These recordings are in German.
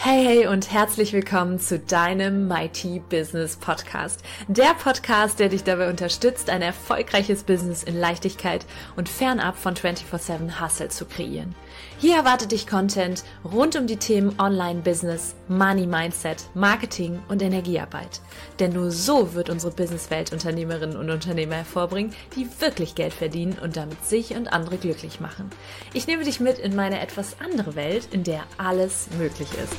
Hey und herzlich willkommen zu deinem Mighty Business Podcast. Der Podcast, der dich dabei unterstützt, ein erfolgreiches Business in Leichtigkeit und fernab von 24/7 Hustle zu kreieren. Hier erwartet dich Content rund um die Themen Online-Business, Money-Mindset, Marketing und Energiearbeit. Denn nur so wird unsere Businesswelt Unternehmerinnen und Unternehmer hervorbringen, die wirklich Geld verdienen und damit sich und andere glücklich machen. Ich nehme dich mit in meine etwas andere Welt, in der alles möglich ist.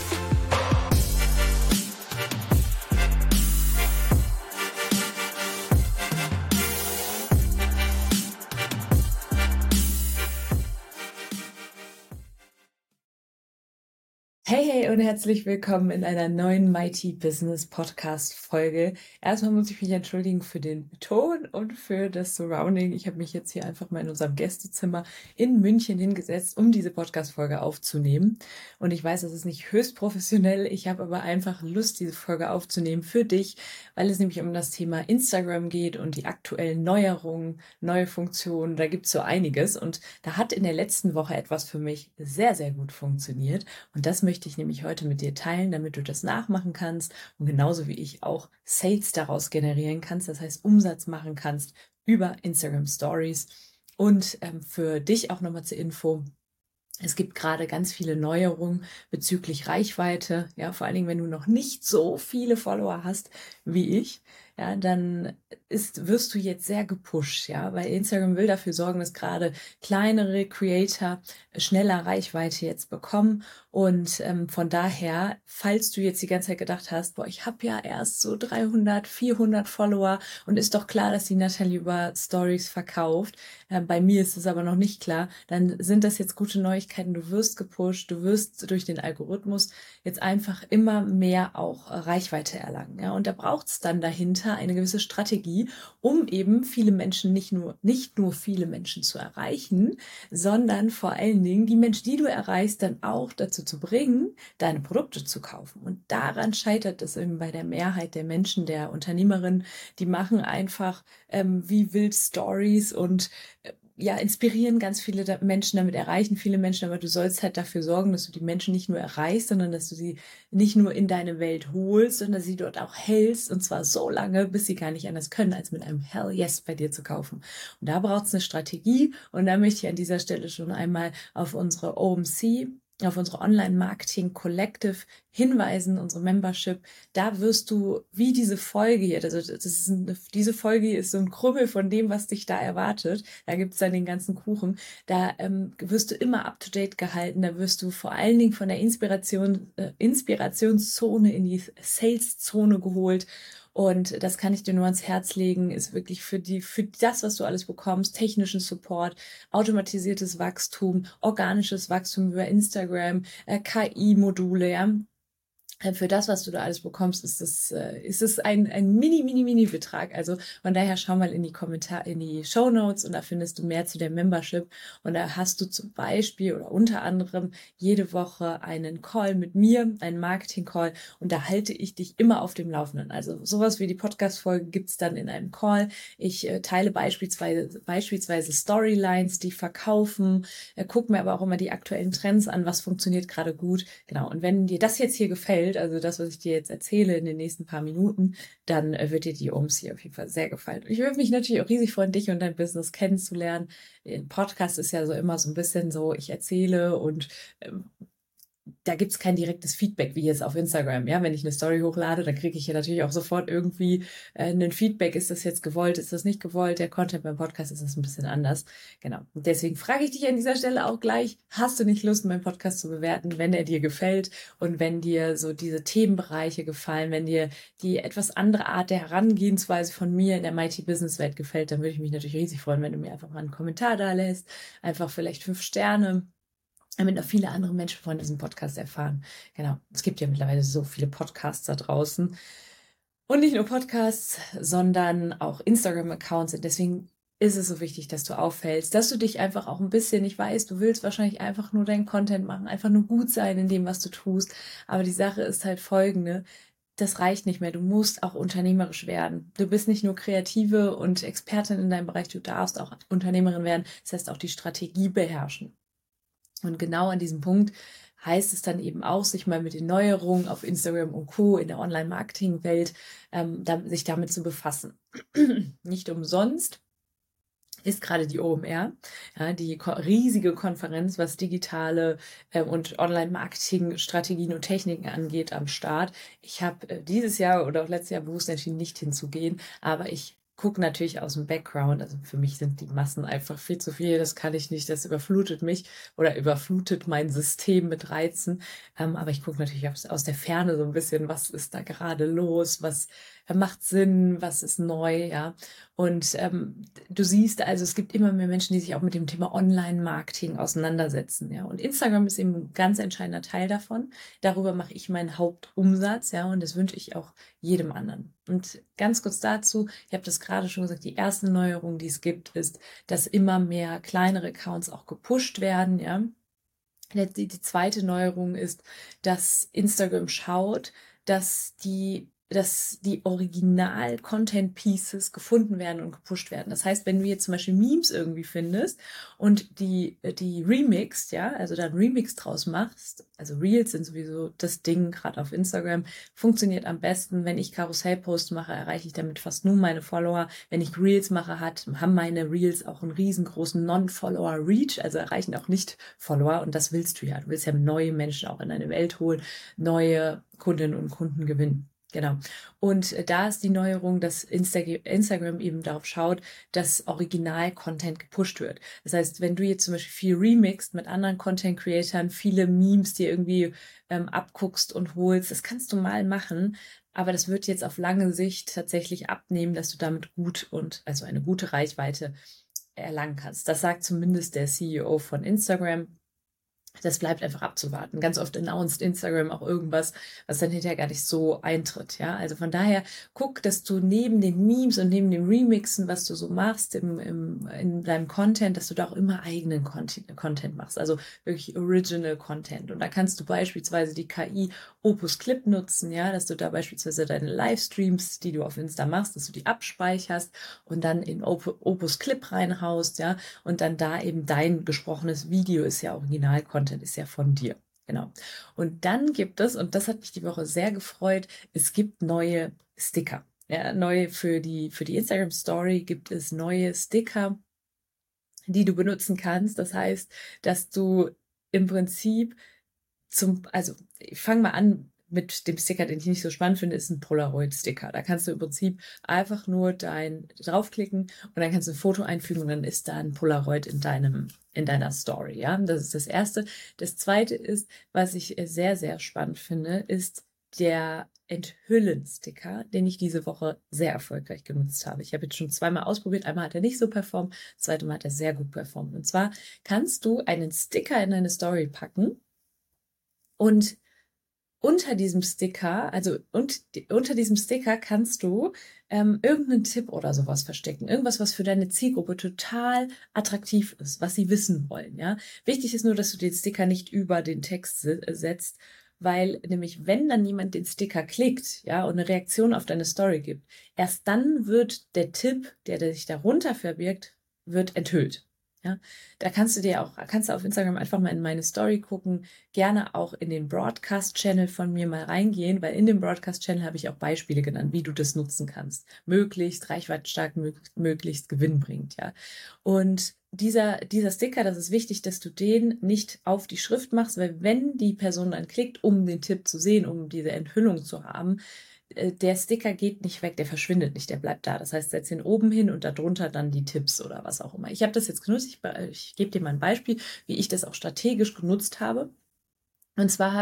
Hey und herzlich willkommen in einer neuen Mighty Business Podcast Folge. Erstmal muss ich mich entschuldigen für den Ton und für das Surrounding. Ich habe mich jetzt hier einfach mal in unserem Gästezimmer in München hingesetzt, um diese Podcast Folge aufzunehmen. Und ich weiß, das ist nicht höchst professionell. Ich habe aber einfach Lust, diese Folge aufzunehmen für dich, weil es nämlich um das Thema Instagram geht und die aktuellen Neuerungen, neue Funktionen. Da gibt es so einiges und da hat in der letzten Woche etwas für mich sehr, sehr gut funktioniert. Und das möchte ich nämlich heute mit dir teilen, damit du das nachmachen kannst und genauso wie ich auch Sales daraus generieren kannst, das heißt Umsatz machen kannst über Instagram Stories. Und für dich auch nochmal zur Info: Es gibt gerade ganz viele Neuerungen bezüglich Reichweite. Ja, vor allen Dingen, wenn du noch nicht so viele Follower hast wie ich, ja, dann wirst du jetzt sehr gepusht, ja, weil Instagram will dafür sorgen, dass gerade kleinere Creator schneller Reichweite jetzt bekommen. Und von daher, falls du jetzt die ganze Zeit gedacht hast, boah, ich habe ja erst so 300, 400 Follower und ist doch klar, dass die Natalie über Stories verkauft. Bei mir ist es aber noch nicht klar. Dann sind das jetzt gute Neuigkeiten. Du wirst gepusht, du wirst durch den Algorithmus jetzt einfach immer mehr auch Reichweite erlangen. Ja? Und da braucht es dann dahinter eine gewisse Strategie, um eben viele Menschen, nicht nur viele Menschen zu erreichen, sondern vor allen Dingen die Menschen, die du erreichst, dann auch dazu zu bringen, deine Produkte zu kaufen. Und daran scheitert es eben bei der Mehrheit der Menschen, der Unternehmerinnen. Die machen einfach wie wild Stories und ja, inspirieren ganz viele Menschen, damit erreichen viele Menschen, aber du sollst halt dafür sorgen, dass du die Menschen nicht nur erreichst, sondern dass du sie nicht nur in deine Welt holst, sondern sie dort auch hältst, und zwar so lange, bis sie gar nicht anders können, als mit einem Hell Yes bei dir zu kaufen. Und da braucht es eine Strategie, und da möchte ich an dieser Stelle schon einmal auf unsere OMC, auf unsere Online-Marketing Collective hinweisen, unsere Membership. Da wirst du, wie diese Folge hier, also diese Folge ist so ein Krümmel von dem, was dich da erwartet. Da gibt's dann den ganzen Kuchen. Da wirst du immer up-to-date gehalten. Da wirst du vor allen Dingen von der Inspirationszone in die Sales-Zone geholt. Und das kann ich dir nur ans Herz legen, ist wirklich für das, was du alles bekommst: technischen Support, automatisiertes Wachstum, organisches Wachstum über Instagram, KI-Module, ja. Für das, was du da alles bekommst, ist es ein Mini-Betrag. Also von daher schau mal in die Shownotes, und da findest du mehr zu der Membership. Und da hast du zum Beispiel oder unter anderem jede Woche einen Call mit mir, einen Marketing-Call, und da halte ich dich immer auf dem Laufenden. Also sowas wie die Podcast-Folge gibt's dann in einem Call. Ich teile beispielsweise Storylines, die verkaufen, gucke mir aber auch immer die aktuellen Trends an, was funktioniert gerade gut. Genau, und wenn dir das jetzt hier gefällt, also das, was ich dir jetzt erzähle in den nächsten paar Minuten, dann wird dir die OMC auf jeden Fall sehr gefallen. Ich würde mich natürlich auch riesig freuen, dich und dein Business kennenzulernen. Ein Podcast ist ja so immer so ein bisschen so, ich erzähle und da gibt's kein direktes Feedback wie jetzt auf Instagram. Ja, wenn ich eine Story hochlade, dann kriege ich ja natürlich auch sofort irgendwie ein Feedback. Ist das jetzt gewollt? Ist das nicht gewollt? Der Content beim Podcast ist das ein bisschen anders. Genau. Und deswegen frage ich dich an dieser Stelle auch gleich: Hast du nicht Lust, meinen Podcast zu bewerten, wenn er dir gefällt und wenn dir so diese Themenbereiche gefallen, wenn dir die etwas andere Art der Herangehensweise von mir in der Mighty Business Welt gefällt, dann würde ich mich natürlich riesig freuen, wenn du mir einfach mal einen Kommentar da lässt, einfach vielleicht 5 Sterne, damit noch viele andere Menschen von diesem Podcast erfahren. Genau, es gibt ja mittlerweile so viele Podcasts da draußen. Und nicht nur Podcasts, sondern auch Instagram-Accounts. Und deswegen ist es so wichtig, dass du auffällst, dass du dich einfach auch ein bisschen, ich weiß, du willst wahrscheinlich einfach nur deinen Content machen, einfach nur gut sein in dem, was du tust. Aber die Sache ist halt folgende: Das reicht nicht mehr. Du musst auch unternehmerisch werden. Du bist nicht nur Kreative und Expertin in deinem Bereich, du darfst auch Unternehmerin werden. Das heißt, auch die Strategie beherrschen. Und genau an diesem Punkt heißt es dann eben auch, sich mal mit den Neuerungen auf Instagram und Co. in der Online-Marketing-Welt sich damit zu befassen. Nicht umsonst ist gerade die OMR, ja, die riesige Konferenz, was digitale und Online-Marketing-Strategien und Techniken angeht, am Start. Ich habe dieses Jahr oder auch letztes Jahr bewusst entschieden, nicht hinzugehen, aber ich gucke natürlich aus dem Background. Also für mich sind die Massen einfach viel zu viel. Das kann ich nicht. Das überflutet mich oder überflutet mein System mit Reizen. Aber ich gucke natürlich aus der Ferne so ein bisschen, was ist da gerade los, was macht Sinn, was ist neu, ja. Und du siehst also, es gibt immer mehr Menschen, die sich auch mit dem Thema Online-Marketing auseinandersetzen, ja. Und Instagram ist eben ein ganz entscheidender Teil davon. Darüber mache ich meinen Hauptumsatz, ja, und das wünsche ich auch jedem anderen. Und ganz kurz dazu, ich habe das gerade schon gesagt, die erste Neuerung, die es gibt, ist, dass immer mehr kleinere Accounts auch gepusht werden, ja. Die zweite Neuerung ist, dass Instagram schaut, dass die Original-Content-Pieces gefunden werden und gepusht werden. Das heißt, wenn du jetzt zum Beispiel Memes irgendwie findest und die remixst, ja, also da einen Remix draus machst, also Reels sind sowieso das Ding, gerade auf Instagram, funktioniert am besten. Wenn ich Karussell-Posts mache, erreiche ich damit fast nur meine Follower. Wenn ich Reels mache, haben meine Reels auch einen riesengroßen Non-Follower-Reach, also erreichen auch nicht Follower, und das willst du ja. Du willst ja neue Menschen auch in deine Welt holen, neue Kundinnen und Kunden gewinnen. Genau. Und da ist die Neuerung, dass Instagram eben darauf schaut, dass Original-Content gepusht wird. Das heißt, wenn du jetzt zum Beispiel viel remixed mit anderen Content-Creatern, viele Memes dir irgendwie abguckst und holst, das kannst du mal machen, aber das wird jetzt auf lange Sicht tatsächlich abnehmen, dass du damit also eine gute Reichweite erlangen kannst. Das sagt zumindest der CEO von Instagram. Das bleibt einfach abzuwarten. Ganz oft announced Instagram auch irgendwas, was dann hinterher gar nicht so eintritt, ja. Also von daher guck, dass du neben den Memes und neben dem Remixen, was du so machst in deinem Content, dass du da auch immer eigenen Content machst. Also wirklich Original Content. Und da kannst du beispielsweise die KI Opus Clip nutzen, ja, dass du da beispielsweise deine Livestreams, die du auf Insta machst, dass du die abspeicherst und dann in Opus Clip reinhaust, ja, und dann da eben dein gesprochenes Video ist ja Original-Content, ist ja von dir. Genau. Und dann gibt es, und das hat mich die Woche sehr gefreut, es gibt neue Sticker. Ja, neue für die Instagram Story gibt es neue Sticker, die du benutzen kannst. Das heißt, dass du im Prinzip also ich fange mal an mit dem Sticker, den ich nicht so spannend finde, ist ein Polaroid-Sticker. Da kannst du im Prinzip einfach nur draufklicken und dann kannst du ein Foto einfügen und dann ist da ein Polaroid in deiner Story, ja. Das ist das Erste. Das Zweite ist, was ich sehr, sehr spannend finde, ist der Enthüllen-Sticker, den ich diese Woche sehr erfolgreich genutzt habe. Ich habe jetzt schon zweimal ausprobiert. Einmal hat er nicht so performt, das zweite Mal hat er sehr gut performt. Und zwar kannst du einen Sticker in deine Story packen und unter diesem Sticker, unter diesem Sticker kannst du irgendeinen Tipp oder sowas verstecken. Irgendwas, was für deine Zielgruppe total attraktiv ist, was sie wissen wollen, ja. Wichtig ist nur, dass du den Sticker nicht über den Text setzt, weil nämlich, wenn dann jemand den Sticker klickt, ja, und eine Reaktion auf deine Story gibt, erst dann wird der Tipp, der sich darunter verbirgt, wird enthüllt. Ja, da kannst du auf Instagram einfach mal in meine Story gucken, gerne auch in den Broadcast-Channel von mir mal reingehen, weil in dem Broadcast-Channel habe ich auch Beispiele genannt, wie du das nutzen kannst. Möglichst reichweitenstark, möglichst gewinnbringend, ja. Und dieser Sticker, das ist wichtig, dass du den nicht auf die Schrift machst, weil wenn die Person dann klickt, um den Tipp zu sehen, um diese Enthüllung zu haben, der Sticker geht nicht weg, der verschwindet nicht, der bleibt da. Das heißt, setz ihn oben hin und darunter dann die Tipps oder was auch immer. Ich habe das jetzt genutzt, ich gebe dir mal ein Beispiel, wie ich das auch strategisch genutzt habe. Und zwar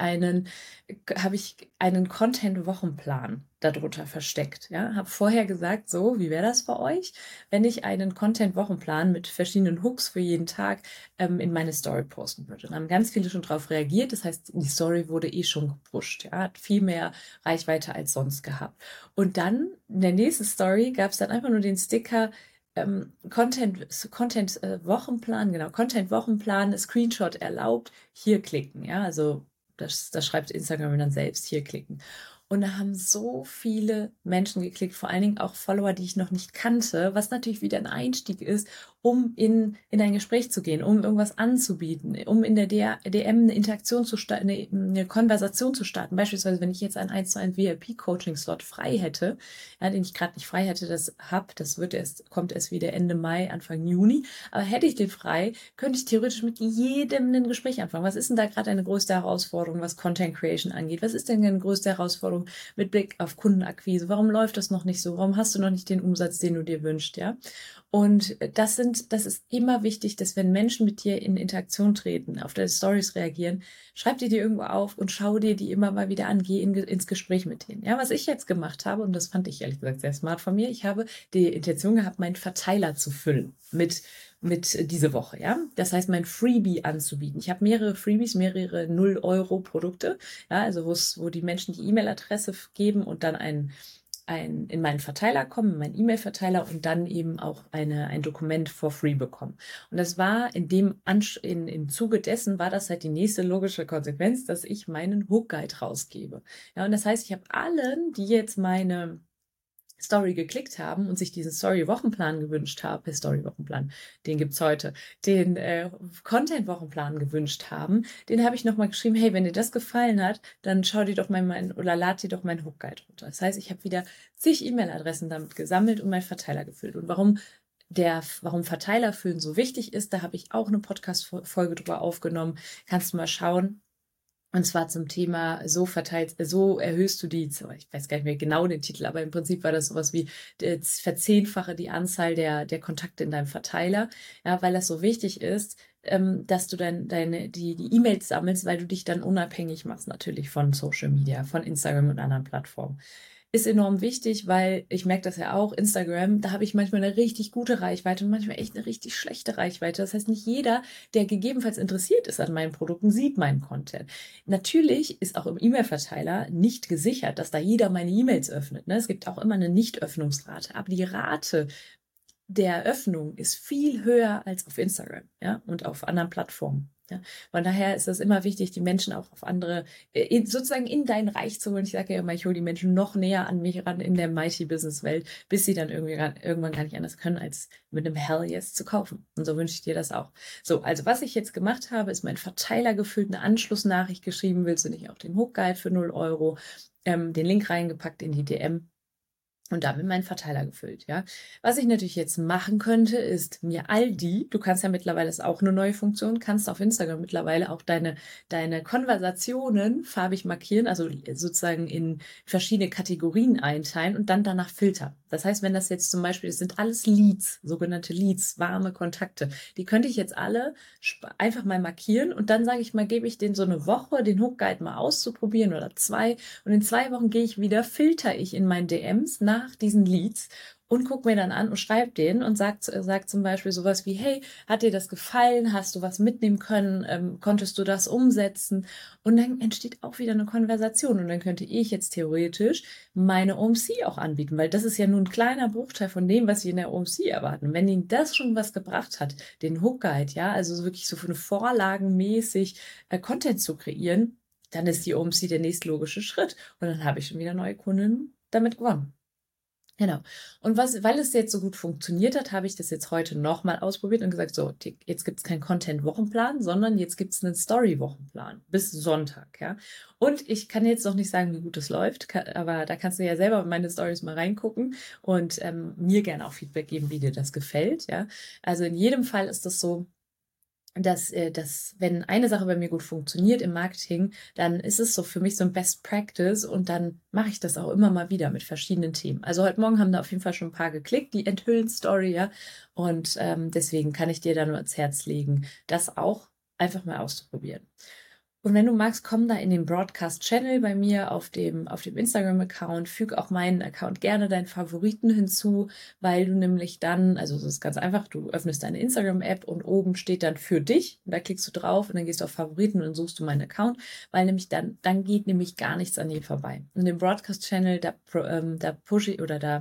habe ich einen Content-Wochenplan darunter versteckt. Ja, habe vorher gesagt, so, wie wäre das für euch, wenn ich einen Content-Wochenplan mit verschiedenen Hooks für jeden Tag in meine Story posten würde. Und haben ganz viele schon darauf reagiert. Das heißt, die Story wurde eh schon gepusht. Ja, hat viel mehr Reichweite als sonst gehabt. Und dann in der nächsten Story gab es dann einfach nur den Sticker Content-Wochenplan, genau, Content-Wochenplan, Screenshot erlaubt, hier klicken, ja, also das schreibt Instagram dann selbst, hier klicken. Und da haben so viele Menschen geklickt, vor allen Dingen auch Follower, die ich noch nicht kannte, was natürlich wieder ein Einstieg ist, um in ein Gespräch zu gehen, um irgendwas anzubieten, um in der DM eine Interaktion zu starten, eine Konversation zu starten. Beispielsweise, wenn ich jetzt einen 1:1 VIP-Coaching-Slot frei hätte, ja, den ich gerade nicht frei hätte, kommt erst wieder Ende Mai, Anfang Juni. Aber hätte ich den frei, könnte ich theoretisch mit jedem ein Gespräch anfangen. Was ist denn da gerade eine größte Herausforderung, was Content Creation angeht? Was ist denn eine größte Herausforderung mit Blick auf Kundenakquise? Warum läuft das noch nicht so? Warum hast du noch nicht den Umsatz, den du dir wünschst, ja? Und das ist immer wichtig, dass wenn Menschen mit dir in Interaktion treten, auf deine Stories reagieren, schreib die dir irgendwo auf und schau dir die immer mal wieder an, geh ins Gespräch mit denen. Ja, was ich jetzt gemacht habe, und das fand ich ehrlich gesagt sehr smart von mir, ich habe die Intention gehabt, meinen Verteiler zu füllen mit diese Woche, ja. Das heißt, mein Freebie anzubieten. Ich habe mehrere Freebies, mehrere 0-Euro-Produkte, ja, also wo die Menschen die E-Mail-Adresse geben und dann in meinen Verteiler kommen, in meinen E-Mail-Verteiler und dann eben auch ein Dokument for free bekommen. Und das war im Zuge dessen war das halt die nächste logische Konsequenz, dass ich meinen Hook Guide rausgebe. Ja, und das heißt, ich habe allen, die jetzt meine Story geklickt haben und sich diesen Story-Wochenplan gewünscht haben, Story-Wochenplan, den gibt's heute, den Content-Wochenplan gewünscht haben, den habe ich nochmal geschrieben, hey, wenn dir das gefallen hat, dann schau dir doch oder lad dir doch meinen Hook-Guide runter. Das heißt, ich habe wieder zig E-Mail-Adressen damit gesammelt und meinen Verteiler gefüllt. Und warum Verteiler füllen so wichtig ist, da habe ich auch eine Podcast-Folge drüber aufgenommen. Kannst du mal schauen. Und zwar zum Thema, so erhöhst du ich weiß gar nicht mehr genau den Titel, aber im Prinzip war das sowas wie, verzehnfache die Anzahl der Kontakte in deinem Verteiler, ja, weil das so wichtig ist, dass du die E-Mails sammelst, weil du dich dann unabhängig machst, natürlich von Social Media, von Instagram und anderen Plattformen. Ist enorm wichtig, weil ich merke das ja auch, Instagram, da habe ich manchmal eine richtig gute Reichweite und manchmal echt eine richtig schlechte Reichweite. Das heißt, nicht jeder, der gegebenenfalls interessiert ist an meinen Produkten, sieht meinen Content. Natürlich ist auch im E-Mail-Verteiler nicht gesichert, dass da jeder meine E-Mails öffnet. Ne? Es gibt auch immer eine Nicht-Öffnungsrate, aber die Rate der Öffnung ist viel höher als auf Instagram, ja, und auf anderen Plattformen. Ja. Von daher ist es immer wichtig, die Menschen auch auf andere, sozusagen in dein Reich zu holen. Ich sage ja immer, ich hole die Menschen noch näher an mich ran in der Mighty-Business-Welt, bis sie dann irgendwann gar nicht anders können, als mit einem Hell Yes zu kaufen. Und so wünsche ich dir das auch. So, also was ich jetzt gemacht habe, ist mein Verteiler gefüllt, eine Anschlussnachricht geschrieben, willst du nicht auch den Hook Guide für 0 Euro, den Link reingepackt in die DM. Und damit meinen Verteiler gefüllt, ja. Was ich natürlich jetzt machen könnte, ist mir du kannst ja mittlerweile, ist auch eine neue Funktion, kannst auf Instagram mittlerweile auch deine Konversationen farbig markieren, also sozusagen in verschiedene Kategorien einteilen und dann danach filtern. Das heißt, wenn das jetzt zum Beispiel, das sind alles Leads, sogenannte Leads, warme Kontakte, die könnte ich jetzt alle einfach mal markieren und dann sage ich mal, gebe ich denen so eine Woche, den Hook Guide mal auszuprobieren oder 2 und in 2 Wochen gehe ich wieder, filter ich in meinen DMs nach diesen Leads und guck mir dann an und schreib denen und sag zum Beispiel sowas wie, hey, hat dir das gefallen? Hast du was mitnehmen können? Konntest du das umsetzen? Und dann entsteht auch wieder eine Konversation und dann könnte ich jetzt theoretisch meine OMC auch anbieten, weil das ist ja nur ein kleiner Bruchteil von dem, was sie in der OMC erwarten. Wenn ihnen das schon was gebracht hat, den Hook Guide, ja, also wirklich so für eine Vorlagenmäßig Content zu kreieren, dann ist die OMC der nächstlogische Schritt und dann habe ich schon wieder neue Kunden damit gewonnen. Genau. Und weil es jetzt so gut funktioniert hat, habe ich das jetzt heute nochmal ausprobiert und gesagt, so, jetzt gibt es keinen Content-Wochenplan, sondern jetzt gibt es einen Story-Wochenplan bis Sonntag, ja. Und ich kann jetzt noch nicht sagen, wie gut es läuft, aber da kannst du ja selber in meine Stories mal reingucken und mir gerne auch Feedback geben, wie dir das gefällt, ja. Also in jedem Fall ist das so, dass wenn eine Sache bei mir gut funktioniert im Marketing, dann ist es so für mich so ein Best Practice und dann mache ich das auch immer mal wieder mit verschiedenen Themen. Also heute Morgen haben da auf jeden Fall schon ein paar geklickt, die Enthüllen-Story, ja. Und deswegen kann ich dir da nur ans Herz legen, das auch einfach mal auszuprobieren. Und wenn du magst, komm da in den Broadcast-Channel bei mir auf dem Instagram-Account, füg auch meinen Account gerne deinen Favoriten hinzu, weil du nämlich dann, also es ist ganz einfach, du öffnest deine Instagram-App und oben steht dann für dich und da klickst du drauf und dann gehst du auf Favoriten und dann suchst du meinen Account, weil nämlich dann geht nämlich gar nichts an dir vorbei. Und im Broadcast-Channel, da pushe ich oder da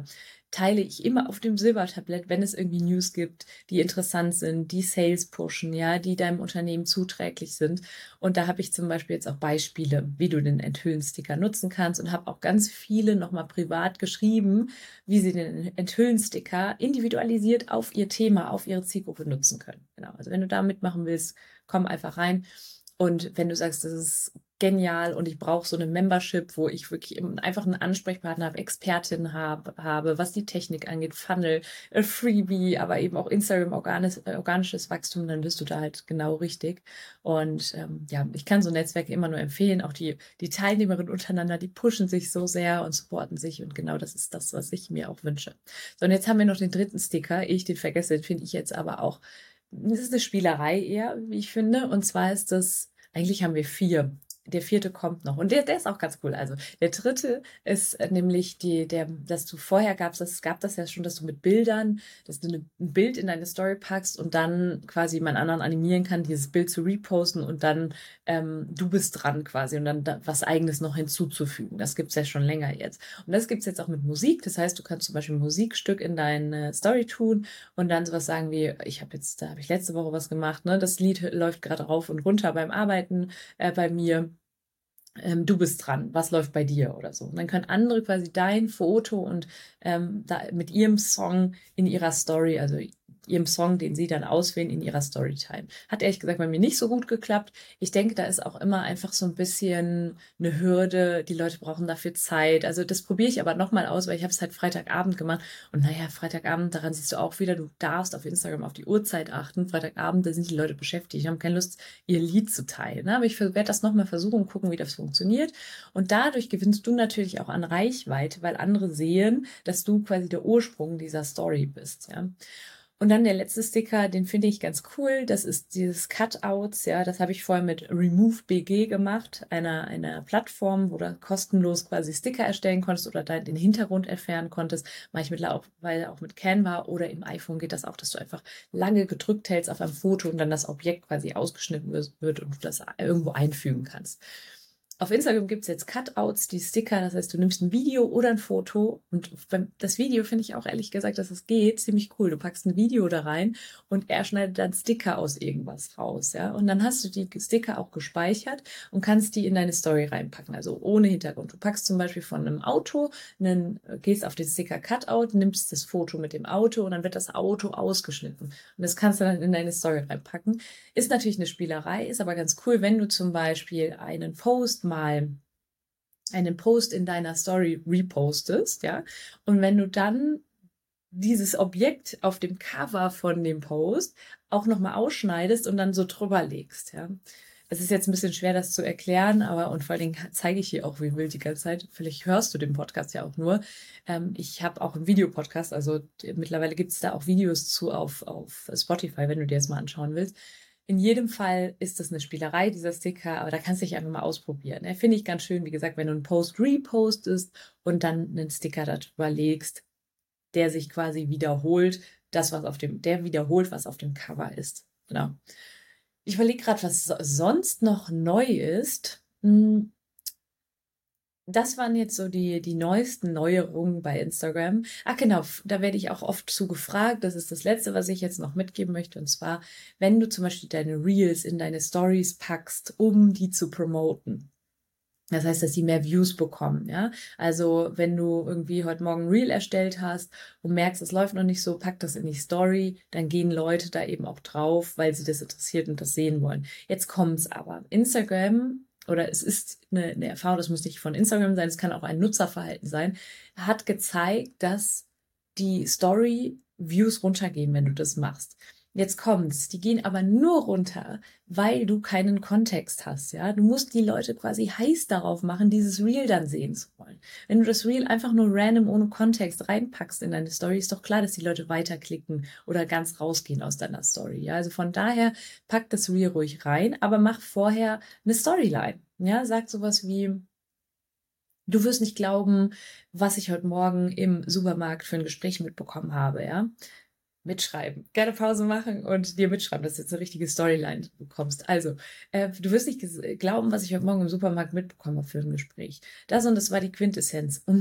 teile ich immer auf dem Silbertablett, wenn es irgendwie News gibt, die interessant sind, die Sales pushen, ja, die deinem Unternehmen zuträglich sind. Und da habe ich zum Beispiel jetzt auch Beispiele, wie du den Enthüllen-Sticker nutzen kannst und habe auch ganz viele nochmal privat geschrieben, wie sie den Enthüllen-Sticker individualisiert auf ihr Thema, auf ihre Zielgruppe nutzen können. Genau. Also wenn du da mitmachen willst, komm einfach rein. Und wenn du sagst, das ist genial und ich brauche so eine Membership, wo ich wirklich einfach einen Ansprechpartner habe, Expertin habe, was die Technik angeht, Funnel, Freebie, aber eben auch Instagram, organisches Wachstum, dann bist du da halt genau richtig. Und ja, ich kann so Netzwerke immer nur empfehlen. Auch die Teilnehmerinnen untereinander, die pushen sich so sehr und supporten sich. Und genau das ist das, was ich mir auch wünsche. So, und jetzt haben wir noch den dritten Sticker. Den vergesse, den finde ich jetzt aber auch. Das ist eine Spielerei eher, wie ich finde. Und zwar ist das, eigentlich haben wir 4. Der 4. kommt noch. Und der ist auch ganz cool. Also der 3. ist nämlich dass du vorher gab das ja schon, dass du mit Bildern, dass du ein Bild in deine Story packst und dann quasi jemand anderen animieren kann, dieses Bild zu reposten und dann du bist dran quasi und dann was Eigenes noch hinzuzufügen. Das gibt es ja schon länger jetzt. Und das gibt es jetzt auch mit Musik. Das heißt, du kannst zum Beispiel ein Musikstück in deine Story tun und dann sowas sagen wie, da habe ich letzte Woche was gemacht, ne? Das Lied läuft gerade rauf und runter beim Arbeiten bei mir. Du bist dran, was läuft bei dir oder so. Und dann können andere quasi dein Foto und da mit ihrem Song in ihrer Story, also ihrem Song, den sie dann auswählen, in ihrer Storytime. Hat ehrlich gesagt bei mir nicht so gut geklappt. Ich denke, da ist auch immer einfach so ein bisschen eine Hürde. Die Leute brauchen dafür Zeit. Also das probiere ich aber nochmal aus, weil ich habe es halt Freitagabend gemacht. Und naja, Freitagabend, daran siehst du auch wieder, du darfst auf Instagram auf die Uhrzeit achten. Freitagabend, da sind die Leute beschäftigt, haben keine Lust, ihr Lied zu teilen. Ne? Aber ich werde das nochmal versuchen und gucken, wie das funktioniert. Und dadurch gewinnst du natürlich auch an Reichweite, weil andere sehen, dass du quasi der Ursprung dieser Story bist. Ja? Und dann der letzte Sticker, den finde ich ganz cool. Das ist dieses Cutouts. Ja, das habe ich vorher mit Remove BG gemacht, einer Plattform, wo du kostenlos quasi Sticker erstellen konntest oder den Hintergrund entfernen konntest. Mache ich mittlerweile auch mit Canva oder im iPhone geht das auch, dass du einfach lange gedrückt hältst auf einem Foto und dann das Objekt quasi ausgeschnitten wird und du das irgendwo einfügen kannst. Auf Instagram gibt es jetzt Cutouts, die Sticker, das heißt, du nimmst ein Video oder ein Foto und das Video finde ich auch ehrlich gesagt, dass es geht, ziemlich cool. Du packst ein Video da rein und er schneidet dann Sticker aus irgendwas raus, ja. Und dann hast du die Sticker auch gespeichert und kannst die in deine Story reinpacken, also ohne Hintergrund. Du packst zum Beispiel von einem Auto, gehst auf den Sticker Cutout, nimmst das Foto mit dem Auto und dann wird das Auto ausgeschnitten. Und das kannst du dann in deine Story reinpacken. Ist natürlich eine Spielerei, ist aber ganz cool, wenn du zum Beispiel einen Post in deiner Story repostest, ja, und wenn du dann dieses Objekt auf dem Cover von dem Post auch nochmal ausschneidest und dann so drüber legst, ja. Es ist jetzt ein bisschen schwer, das zu erklären, und vor allen Dingen zeige ich hier auch wie wild die ganze Zeit. Vielleicht hörst du den Podcast ja auch nur. Ich habe auch einen Videopodcast, also mittlerweile gibt es da auch Videos zu auf Spotify, wenn du dir das mal anschauen willst. In jedem Fall ist das eine Spielerei, dieser Sticker, aber da kannst du dich einfach mal ausprobieren. Finde ich ganz schön, wie gesagt, wenn du einen Post repostest und dann einen Sticker darüber legst, der sich quasi wiederholt, der wiederholt, was auf dem Cover ist. Genau. Ich überlege gerade, was sonst noch neu ist. Das waren jetzt so die neuesten Neuerungen bei Instagram. Ach genau, da werde ich auch oft zu gefragt. Das ist das Letzte, was ich jetzt noch mitgeben möchte. Und zwar, wenn du zum Beispiel deine Reels in deine Stories packst, um die zu promoten. Das heißt, dass sie mehr Views bekommen, ja. Also, wenn du irgendwie heute Morgen ein Reel erstellt hast und merkst, es läuft noch nicht so, pack das in die Story, dann gehen Leute da eben auch drauf, weil sie das interessiert und das sehen wollen. Jetzt kommt's aber. Instagram, oder es ist eine Erfahrung, das muss nicht von Instagram sein, es kann auch ein Nutzerverhalten sein, hat gezeigt, dass die Story-Views runtergehen, wenn du das machst. Jetzt kommt's. Die gehen aber nur runter, weil du keinen Kontext hast, ja. Du musst die Leute quasi heiß darauf machen, dieses Reel dann sehen zu wollen. Wenn du das Reel einfach nur random ohne Kontext reinpackst in deine Story, ist doch klar, dass die Leute weiterklicken oder ganz rausgehen aus deiner Story, ja. Also von daher pack das Reel ruhig rein, aber mach vorher eine Storyline, ja. Sag sowas wie: Du wirst nicht glauben, was ich heute Morgen im Supermarkt für ein Gespräch mitbekommen habe, ja. Mitschreiben. Gerne Pause machen und dir mitschreiben, dass du jetzt eine richtige Storyline bekommst. Also, du wirst nicht glauben, was ich heute Morgen im Supermarkt mitbekommen habe für ein Gespräch. Das und das war die Quintessenz. Und mir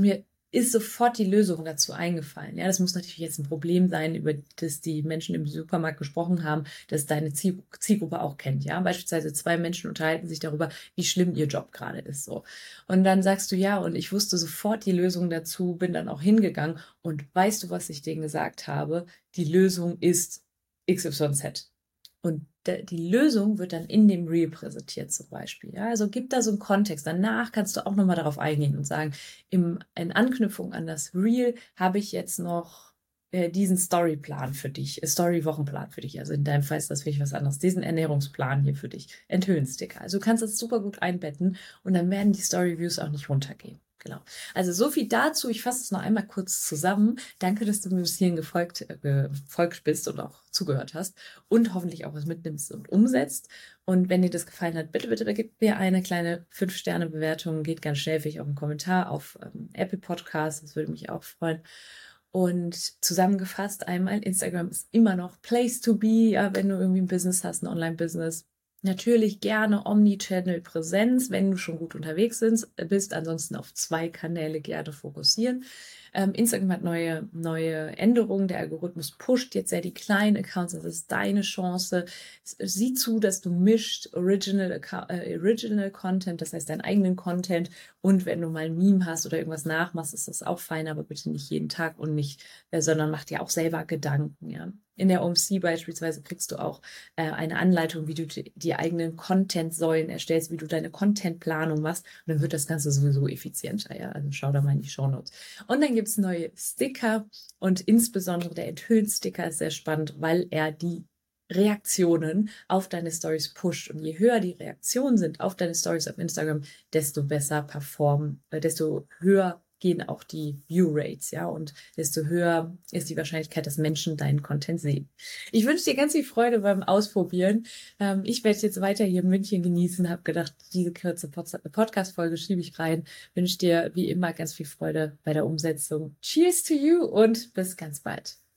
ist sofort die Lösung dazu eingefallen. Ja, das muss natürlich jetzt ein Problem sein, über das die Menschen im Supermarkt gesprochen haben, das deine Zielgruppe auch kennt. Ja, beispielsweise 2 Menschen unterhalten sich darüber, wie schlimm ihr Job gerade ist, so. Und dann sagst du, ja, und ich wusste sofort die Lösung dazu, bin dann auch hingegangen und weißt du, was ich denen gesagt habe? Die Lösung ist XYZ. Und die Lösung wird dann in dem Reel präsentiert zum Beispiel. Ja? Also gib da so einen Kontext. Danach kannst du auch nochmal darauf eingehen und sagen, in Anknüpfung an das Reel habe ich jetzt noch diesen Storyplan für dich, Story-Wochenplan für dich. Also in deinem Fall ist das wirklich was anderes. Diesen Ernährungsplan hier für dich. Enthüllensticker. Also du kannst das super gut einbetten und dann werden die Story-Views auch nicht runtergehen. Genau. Also so viel dazu. Ich fasse es noch einmal kurz zusammen. Danke, dass du mir bis hierhin gefolgt bist und auch zugehört hast und hoffentlich auch was mitnimmst und umsetzt. Und wenn dir das gefallen hat, bitte, bitte gib mir eine kleine 5-Sterne-Bewertung. Geht ganz schnell, vielleicht auch einen Kommentar auf Apple Podcasts. Das würde mich auch freuen. Und zusammengefasst einmal, Instagram ist immer noch Place to be, ja, wenn du irgendwie ein Business hast, ein Online-Business. Natürlich gerne Omnichannel-Präsenz, wenn du schon gut unterwegs bist. Ansonsten auf 2 Kanäle gerne fokussieren. Instagram hat neue Änderungen. Der Algorithmus pusht jetzt sehr die kleinen Accounts. Das ist deine Chance. Sieh zu, dass du mischt Original Content, das heißt deinen eigenen Content. Und wenn du mal ein Meme hast oder irgendwas nachmachst, ist das auch fein, aber bitte nicht jeden Tag und nicht, sondern mach dir auch selber Gedanken, ja. In der OMC beispielsweise kriegst du auch eine Anleitung, wie du die eigenen Content-Säulen erstellst, wie du deine Content-Planung machst. Und dann wird das Ganze sowieso effizienter. Ja? Also schau da mal in die Shownotes. Und dann gibt es neue Sticker und insbesondere der Enthüllen-Sticker ist sehr spannend, weil er die Reaktionen auf deine Stories pusht. Und je höher die Reaktionen sind auf deine Stories auf Instagram, desto besser desto höher gehen auch die View-Rates, ja, und desto höher ist die Wahrscheinlichkeit, dass Menschen deinen Content sehen. Ich wünsche dir ganz viel Freude beim Ausprobieren. Ich werde jetzt weiter hier in München genießen, habe gedacht, diese kurze Podcast-Folge schiebe ich rein. Wünsche dir wie immer ganz viel Freude bei der Umsetzung. Cheers to you und bis ganz bald.